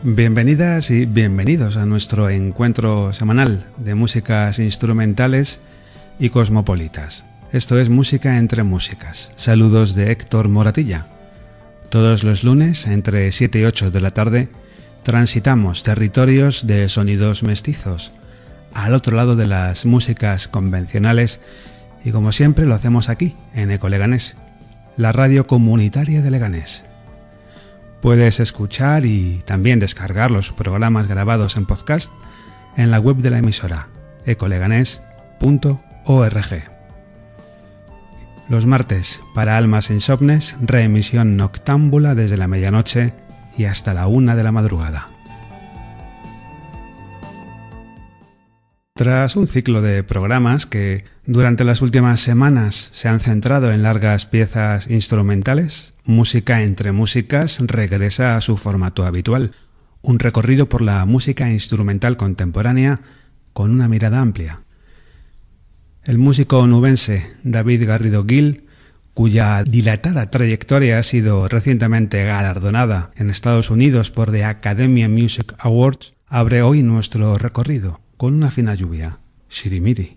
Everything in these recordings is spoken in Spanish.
Bienvenidas y bienvenidos a nuestro encuentro semanal de músicas instrumentales y cosmopolitas. Esto es Música entre Músicas. Saludos de Héctor Moratilla. Todos los lunes, entre 7 y 8 de la tarde, transitamos territorios de sonidos mestizos, al otro lado de las músicas convencionales, y como siempre lo hacemos aquí, en Eco Leganés, la radio comunitaria de Leganés. Puedes escuchar y también descargar los programas grabados en podcast en la web de la emisora, ecoleganés.org. Los martes, para almas insomnes, reemisión noctámbula desde la medianoche y hasta la 1 de la madrugada. Tras un ciclo de programas que durante las últimas semanas se han centrado en largas piezas instrumentales, Música entre Músicas regresa a su formato habitual, un recorrido por la música instrumental contemporánea con una mirada amplia. El músico onubense David Garrido Gil, cuya dilatada trayectoria ha sido recientemente galardonada en Estados Unidos por The Academy Music Awards, abre hoy nuestro recorrido con una fina lluvia, Shirimiri.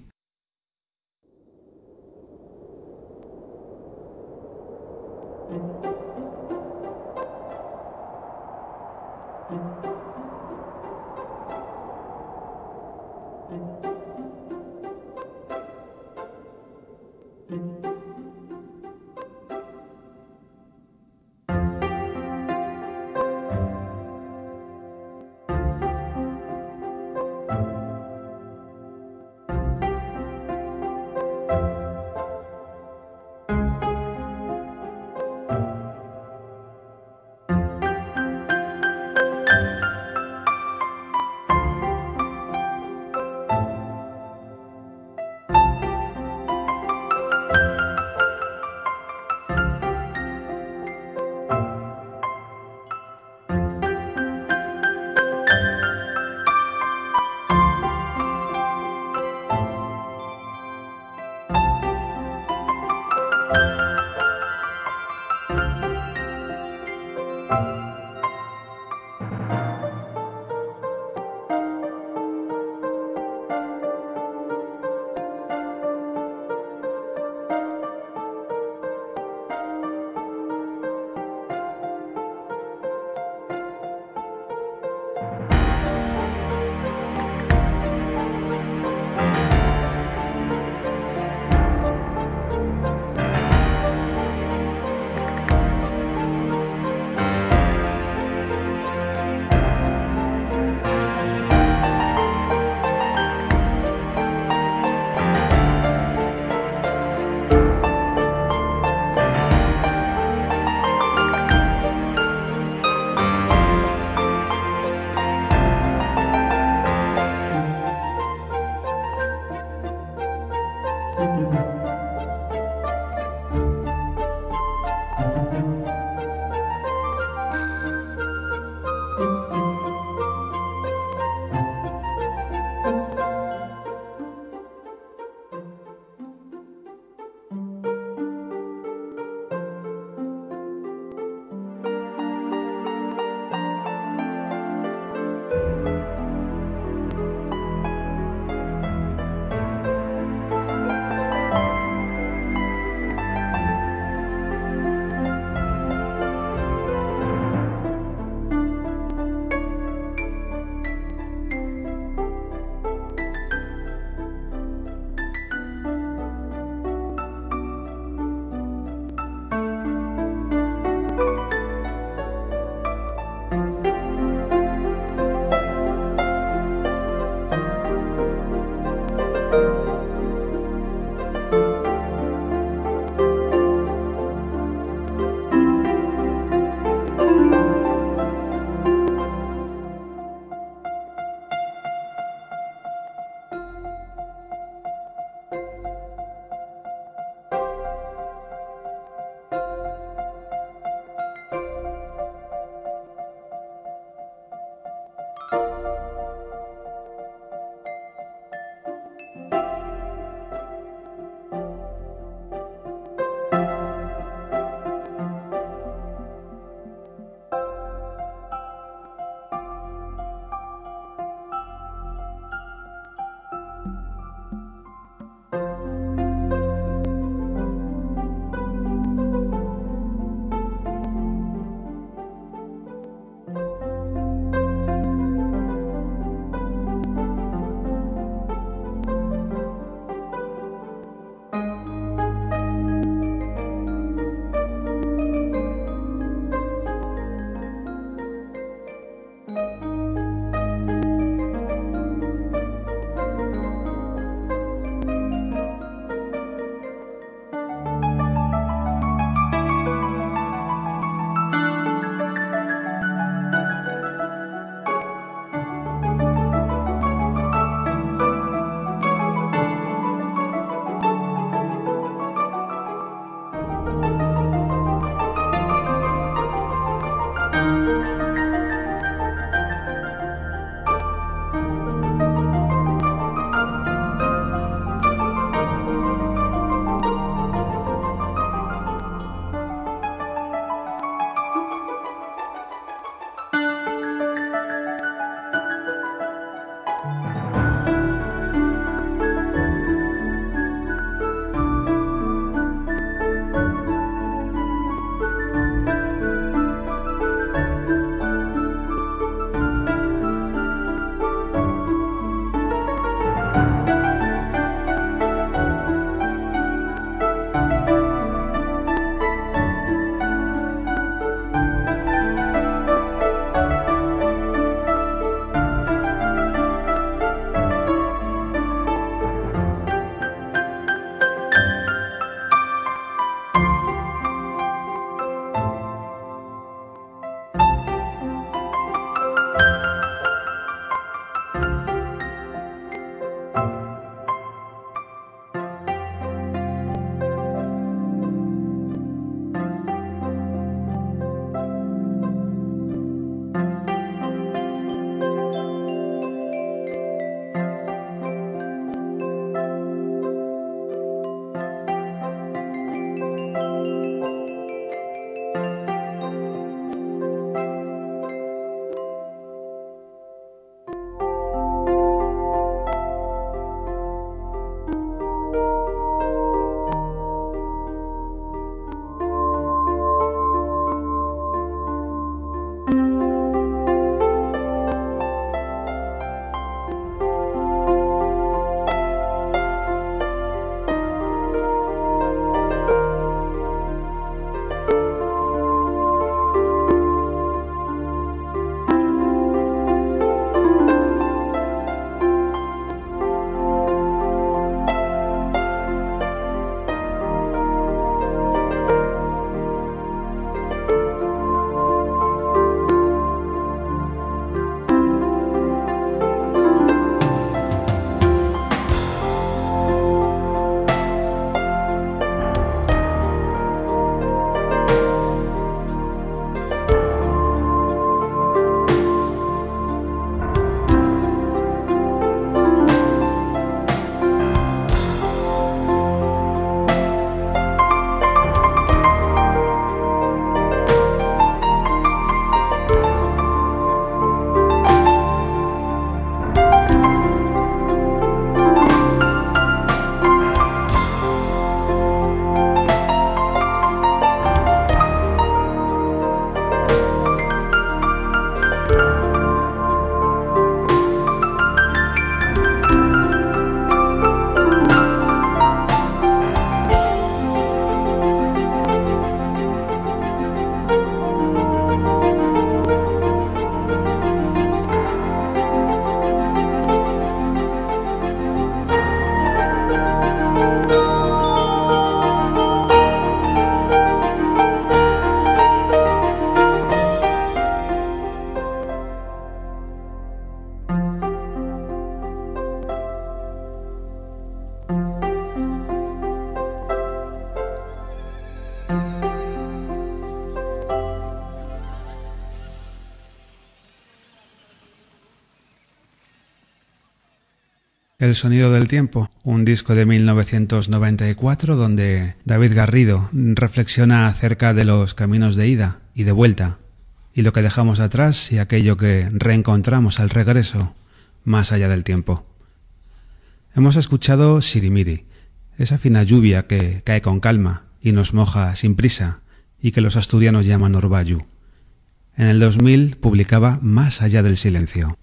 El sonido del tiempo, un disco de 1994 donde David Garrido reflexiona acerca de los caminos de ida y de vuelta, y lo que dejamos atrás y aquello que reencontramos al regreso, más allá del tiempo. Hemos escuchado Sirimiri, esa fina lluvia que cae con calma y nos moja sin prisa y que los asturianos llaman orvallu. En el 2000 publicaba Más allá del silencio.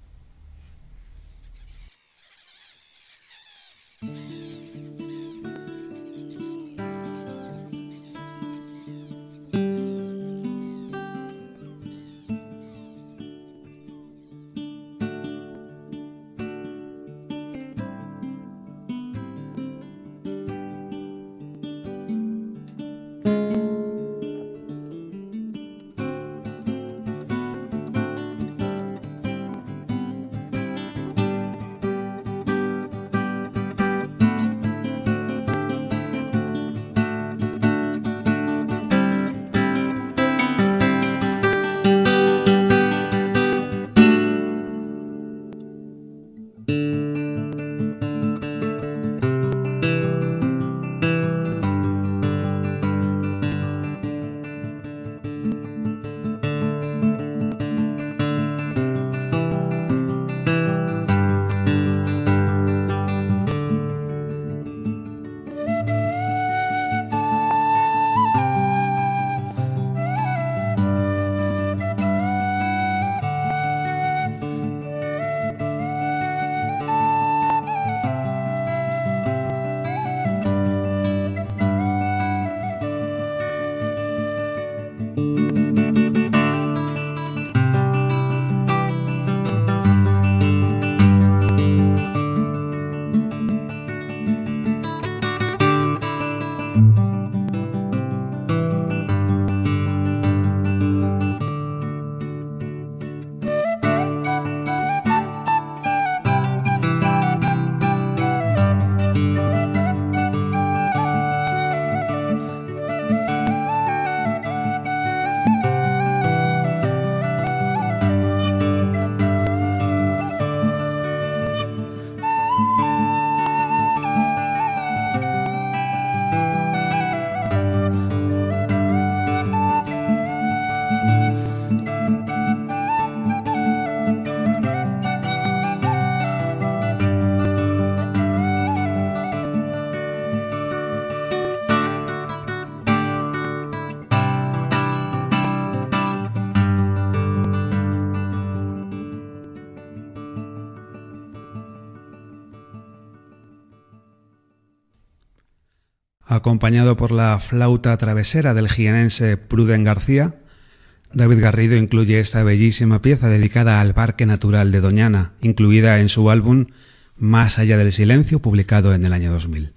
Acompañado por la flauta travesera del jienense Pruden García, David Garrido incluye esta bellísima pieza dedicada al Parque Natural de Doñana, incluida en su álbum Más allá del silencio, publicado en el año 2000.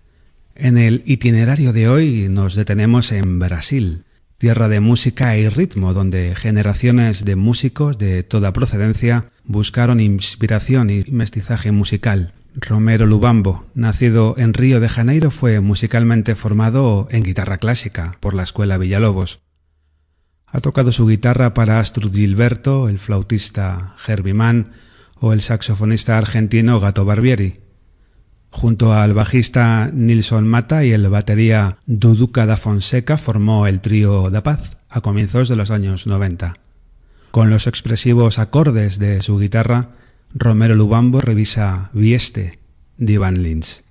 En el itinerario de hoy nos detenemos en Brasil, tierra de música y ritmo, donde generaciones de músicos de toda procedencia buscaron inspiración y mestizaje musical. Romero Lubambo, nacido en Río de Janeiro, fue musicalmente formado en guitarra clásica por la Escuela Villalobos. Ha tocado su guitarra para Astrud Gilberto, el flautista Herbie Mann o el saxofonista argentino Gato Barbieri, junto al bajista Nilson Mata y el batería Duduca da Fonseca formó el trío Da Paz a comienzos de los años 90. Con los expresivos acordes de su guitarra, Romero Lubambo revisa Vieste de Ivan Lins.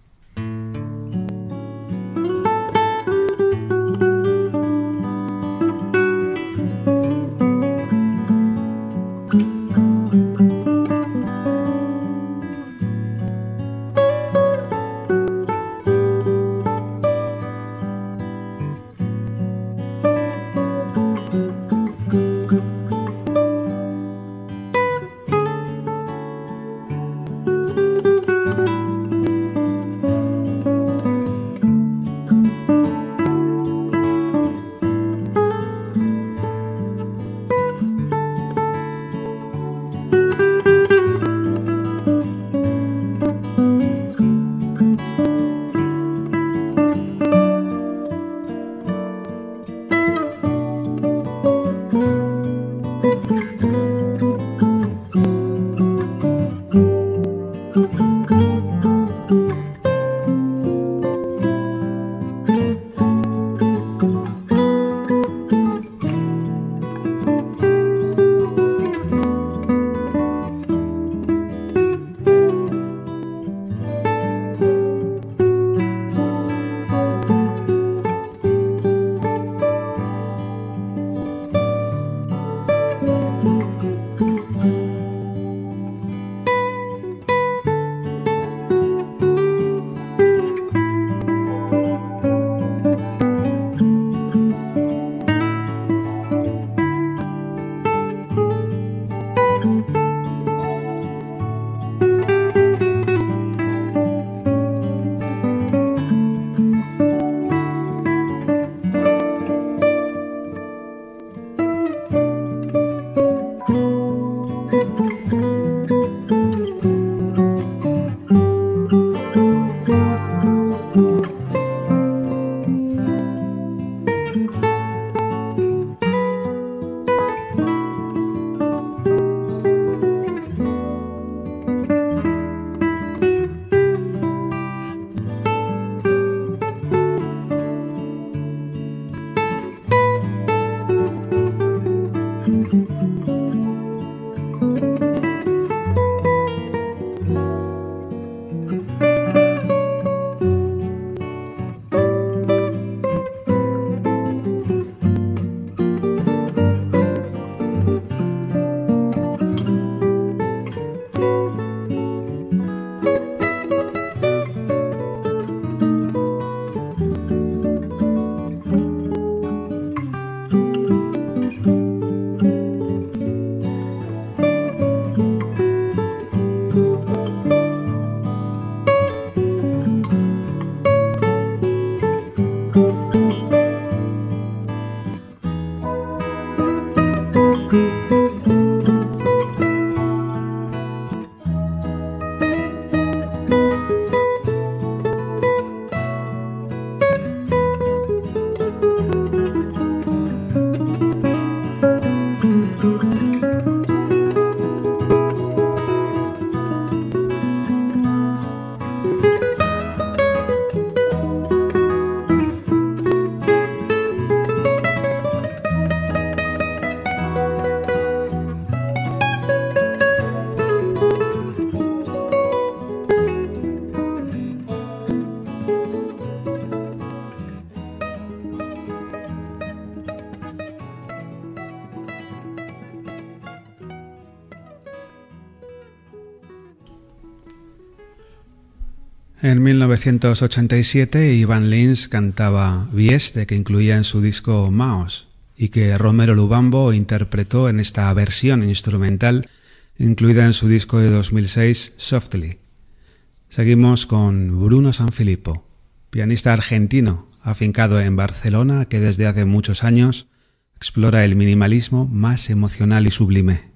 En 1987 Ivan Lins cantaba Vieste, que incluía en su disco Maos, y que Romero Lubambo interpretó en esta versión instrumental incluida en su disco de 2006 Softly. Seguimos con Bruno Sanfilippo, pianista argentino afincado en Barcelona que desde hace muchos años explora el minimalismo más emocional y sublime.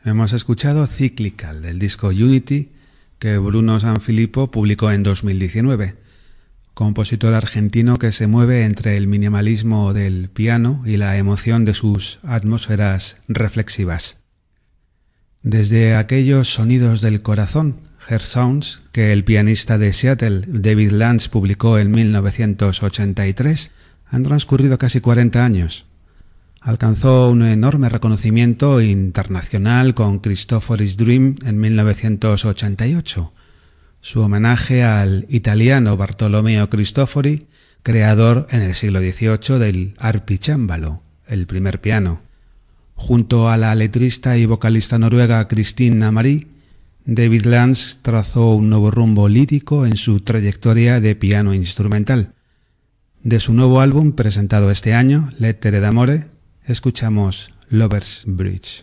Hemos escuchado Cyclical del disco Unity que Bruno Sanfilippo publicó en 2019, compositor argentino que se mueve entre el minimalismo del piano y la emoción de sus atmósferas reflexivas. Desde aquellos sonidos del corazón, Heart Sounds, que el pianista de Seattle David Lance publicó en 1983, han transcurrido casi 40 años. Alcanzó un enorme reconocimiento internacional con Cristofori's Dream en 1988, su homenaje al italiano Bartolomeo Cristofori, creador en el siglo XVIII del arpichámbalo, el primer piano. Junto a la letrista y vocalista noruega Christine Marie, David Lance trazó un nuevo rumbo lírico en su trayectoria de piano instrumental. De su nuevo álbum presentado este año, Lettere d'amore, escuchamos Lover's Bridge.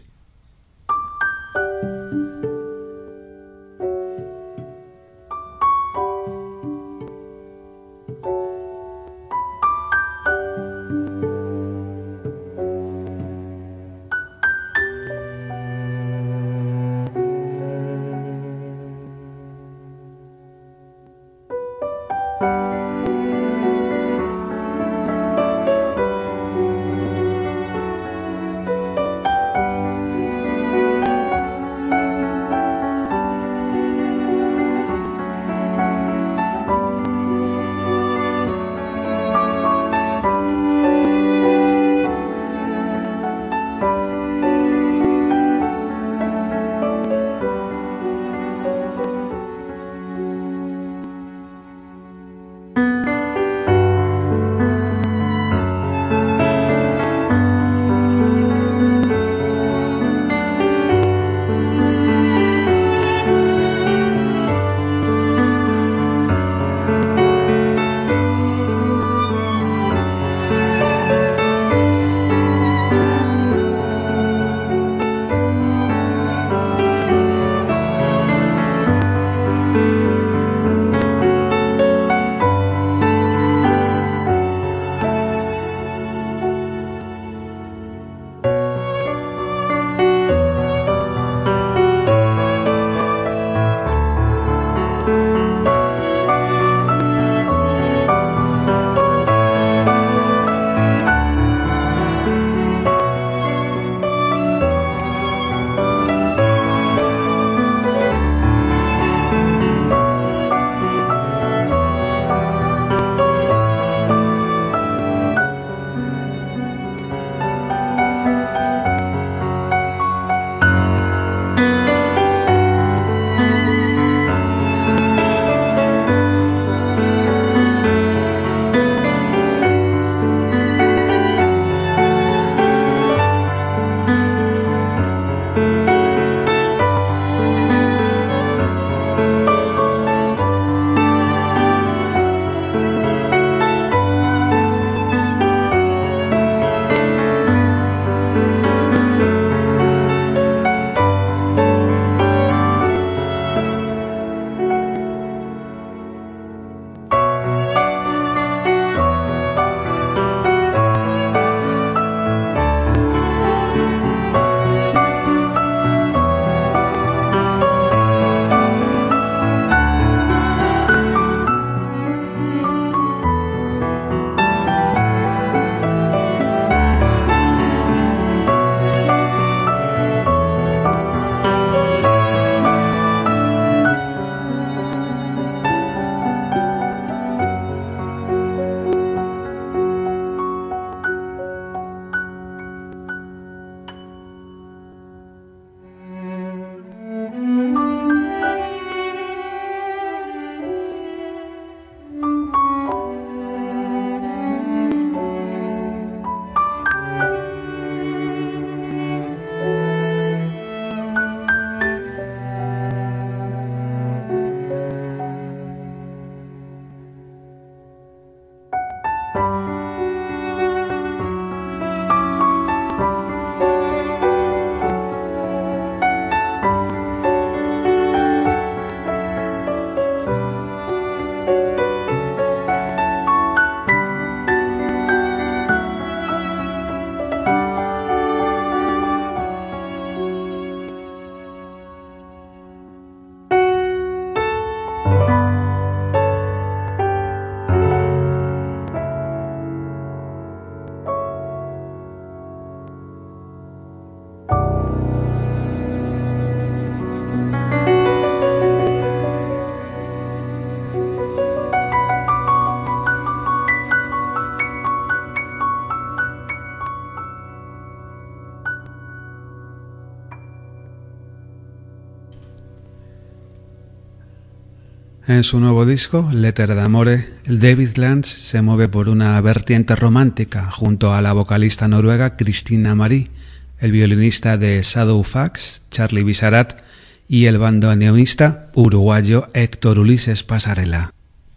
En su nuevo disco, Lettera d'amore, David Lance se mueve por una vertiente romántica junto a la vocalista noruega Kristin Amarie, el violinista de Shadowfax, Charlie Bisarat, y el bandoneonista uruguayo Héctor Ulises Pasarela.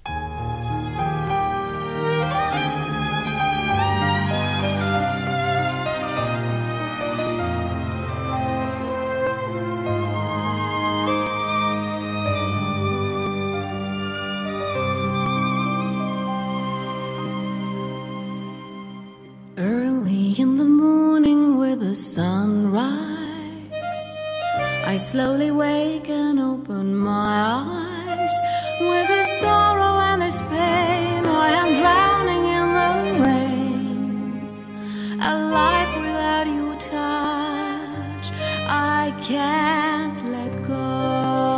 Slowly wake and open my eyes. With this sorrow and this pain, I am drowning in the rain. A life without your touch, I can't let go.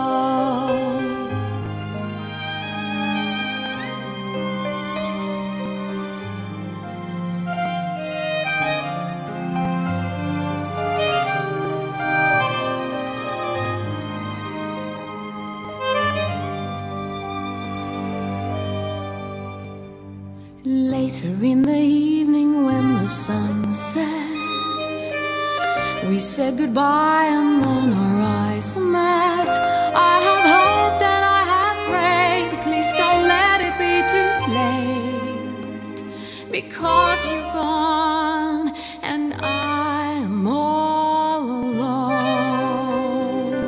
Later in the evening when the sun sets, we said goodbye and then our eyes met. I have hoped and I have prayed, please don't let it be too late, because you're gone and I'm all alone.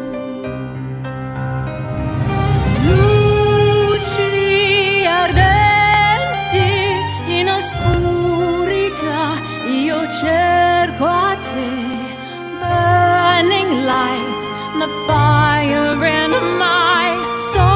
Luci ardenti in oscurità, io cerco a te. Burning lights, the fire in my soul.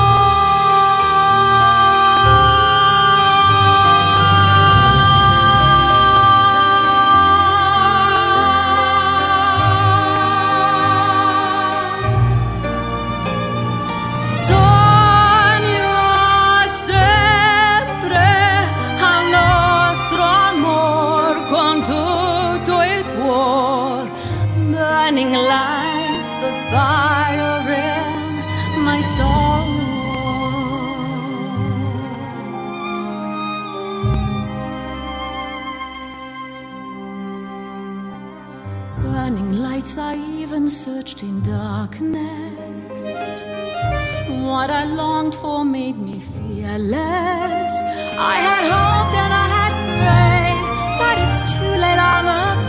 Sogno sempre al nostro amor con tutto il cuore. Burning lights, the fire in my soul. Burning lights, I even searched in darkness. What I longed for made me fearless. I had hoped and I had prayed, but it's too late, I'm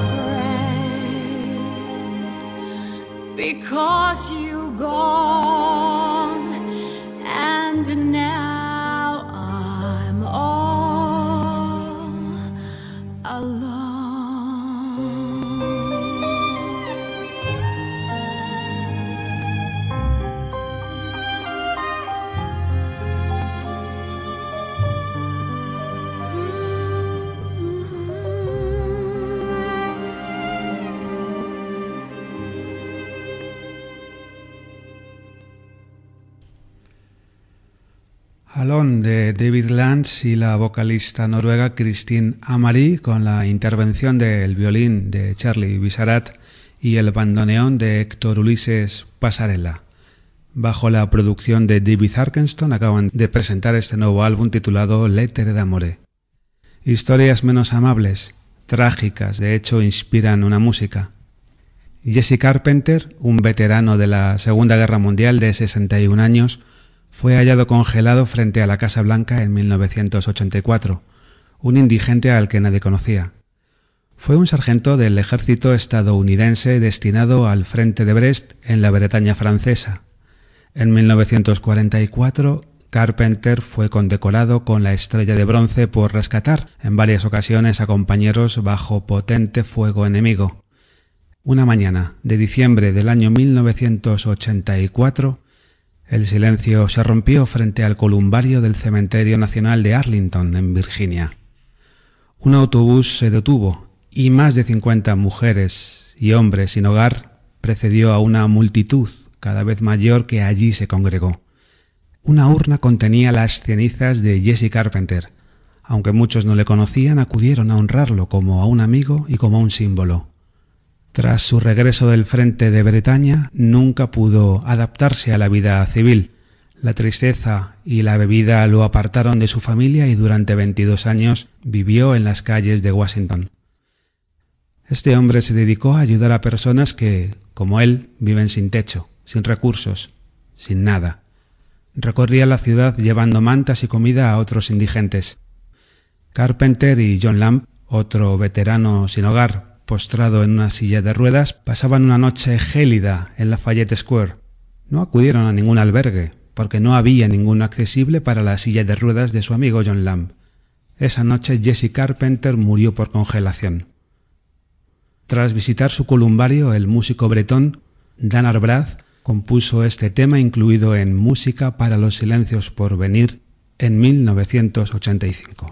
afraid, because you're gone and now I'm all alone. Alone de David Lance y la vocalista noruega Kristin Amarie, con la intervención del violín de Charlie Bisarat y el bandoneón de Héctor Ulises Pasarela. Bajo la producción de David Arkenstone acaban de presentar este nuevo álbum titulado Lettera d'amore. Historias menos amables, trágicas, de hecho inspiran una música. Jesse Carpenter, un veterano de la Segunda Guerra Mundial de 61 años, fue hallado congelado frente a la Casa Blanca en 1984, un indigente al que nadie conocía. Fue un sargento del ejército estadounidense destinado al frente de Brest en la Bretaña francesa. En 1944, Carpenter fue condecorado con la Estrella de Bronce por rescatar en varias ocasiones a compañeros bajo potente fuego enemigo. Una mañana de diciembre del año 1984, el silencio se rompió frente al columbario del Cementerio Nacional de Arlington, en Virginia. Un autobús se detuvo y más de 50 mujeres y hombres sin hogar precedió a una multitud cada vez mayor que allí se congregó. Una urna contenía las cenizas de Jesse Carpenter. Aunque muchos no le conocían, acudieron a honrarlo como a un amigo y como a un símbolo. Tras su regreso del frente de Bretaña, nunca pudo adaptarse a la vida civil. La tristeza y la bebida lo apartaron de su familia y durante 22 años vivió en las calles de Washington. Este hombre se dedicó a ayudar a personas que, como él, viven sin techo, sin recursos, sin nada. Recorría la ciudad llevando mantas y comida a otros indigentes. Carpenter y John Lamb, otro veterano sin hogar, postrado en una silla de ruedas, pasaban una noche gélida en Lafayette Square. No acudieron a ningún albergue, porque no había ninguno accesible para la silla de ruedas de su amigo John Lamb. Esa noche Jesse Carpenter murió por congelación. Tras visitar su columbario, el músico bretón Dan Arbrath compuso este tema incluido en Música para los silencios por venir en 1985.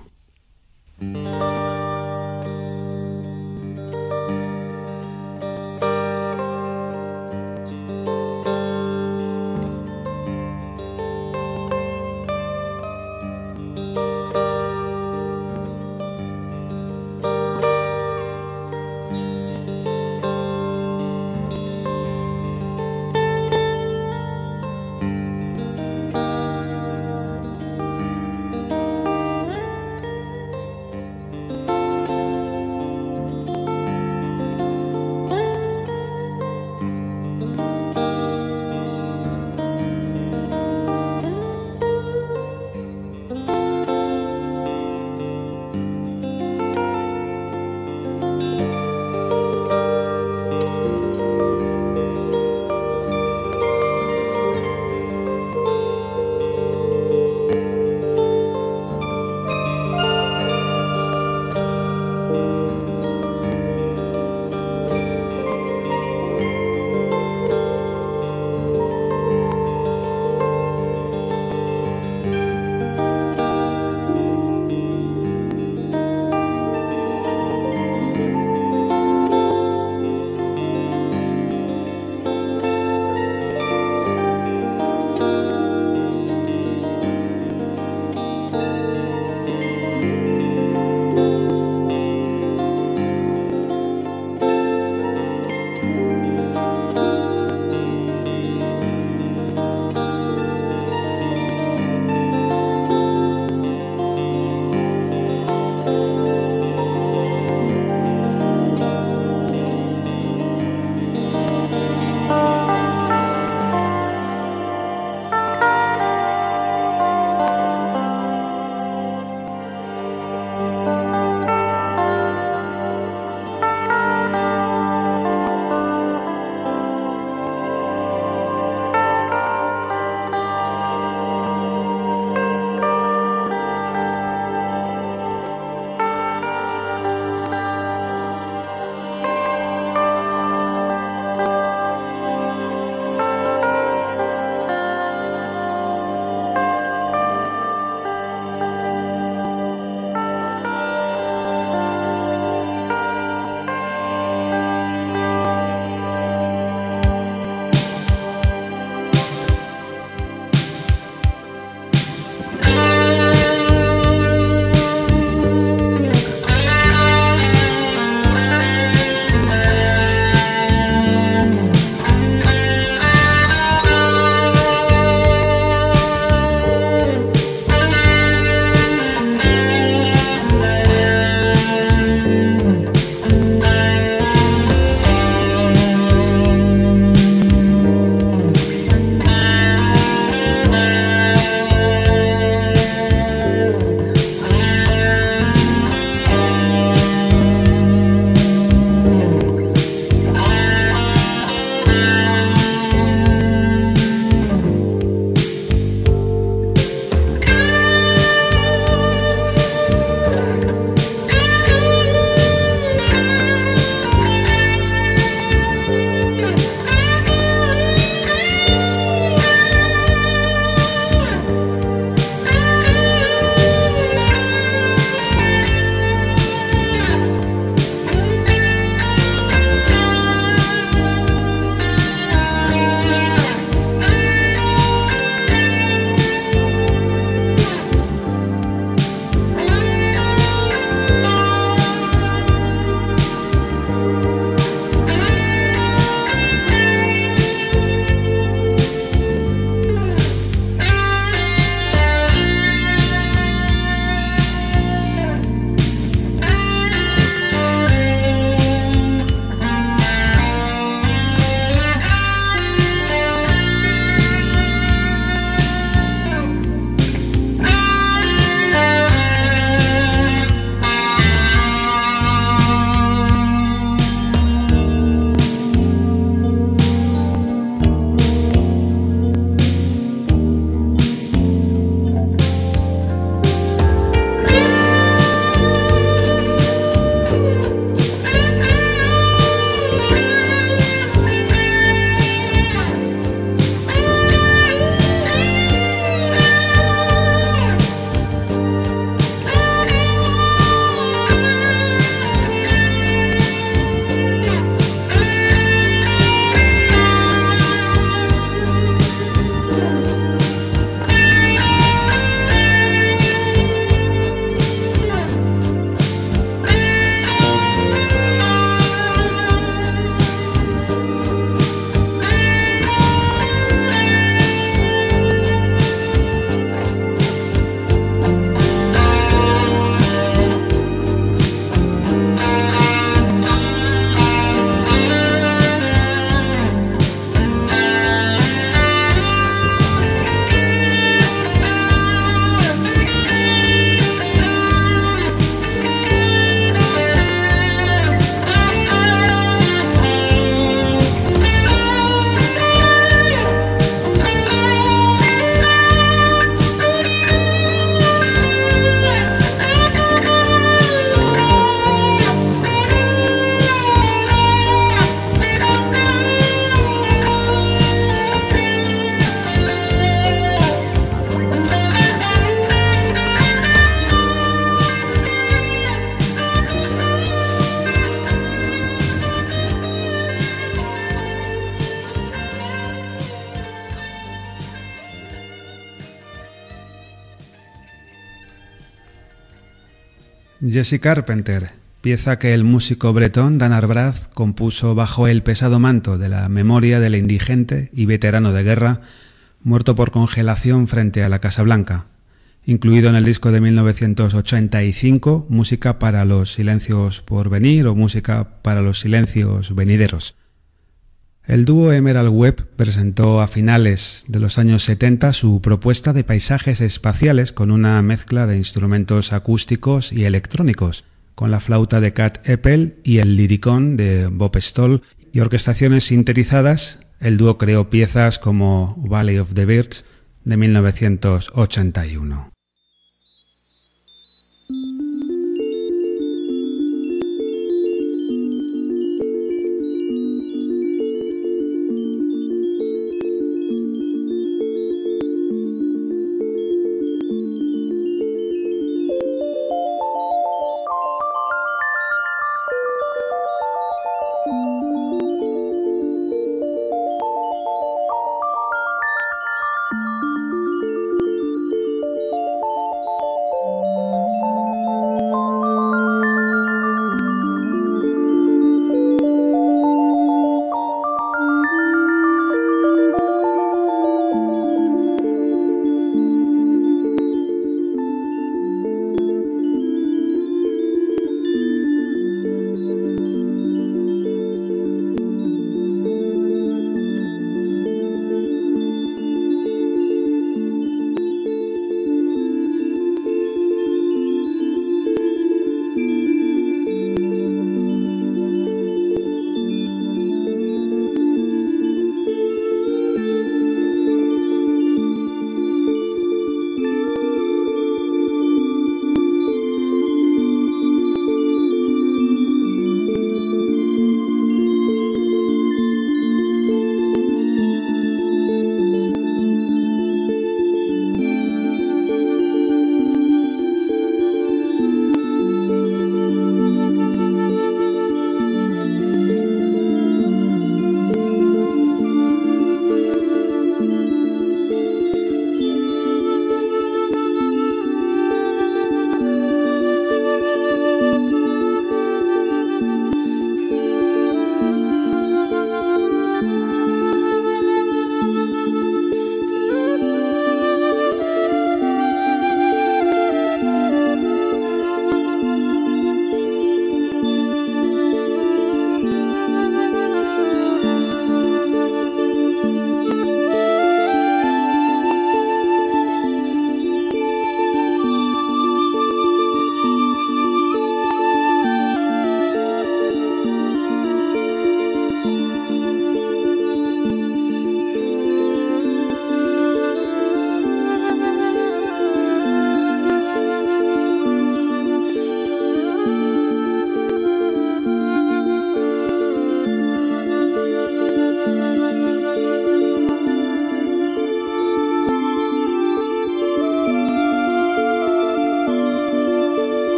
Jesse Carpenter, pieza que el músico bretón Dan Arbrath compuso bajo el pesado manto de la memoria del indigente y veterano de guerra muerto por congelación frente a la Casa Blanca, incluido en el disco de 1985, Música para los silencios por venir o Música para los silencios venideros. El dúo Emerald Webb presentó a finales de los años 70 su propuesta de paisajes espaciales con una mezcla de instrumentos acústicos y electrónicos, con la flauta de Cat Eppel y el liricón de Bob Stoll y orquestaciones sintetizadas. El dúo creó piezas como Valley of the Birds de 1981.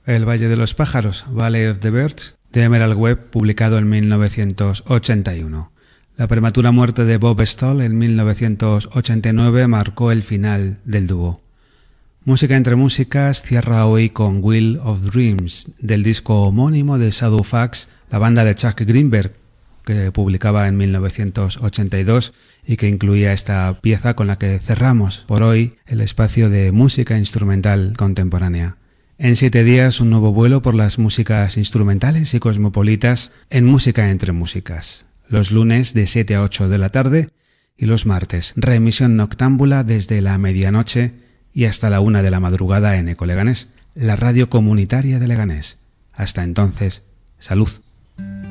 El Valle de los Pájaros, Valley of the Birds, de Emerald Webb, publicado en 1981. La prematura muerte de Bob Stoll en 1989 marcó el final del dúo. Música entre músicas cierra hoy con Wheel of Dreams, del disco homónimo de Shadow Fax, la banda de Chuck Greenberg, que publicaba en 1982 y que incluía esta pieza con la que cerramos por hoy el espacio de música instrumental contemporánea. En 7 días, un nuevo vuelo por las músicas instrumentales y cosmopolitas en Música entre músicas. Los lunes de 7 a 8 de la tarde y los martes, reemisión noctámbula desde la medianoche y hasta la 1 de la madrugada en Eco Leganés, la radio comunitaria de Leganés. Hasta entonces, salud.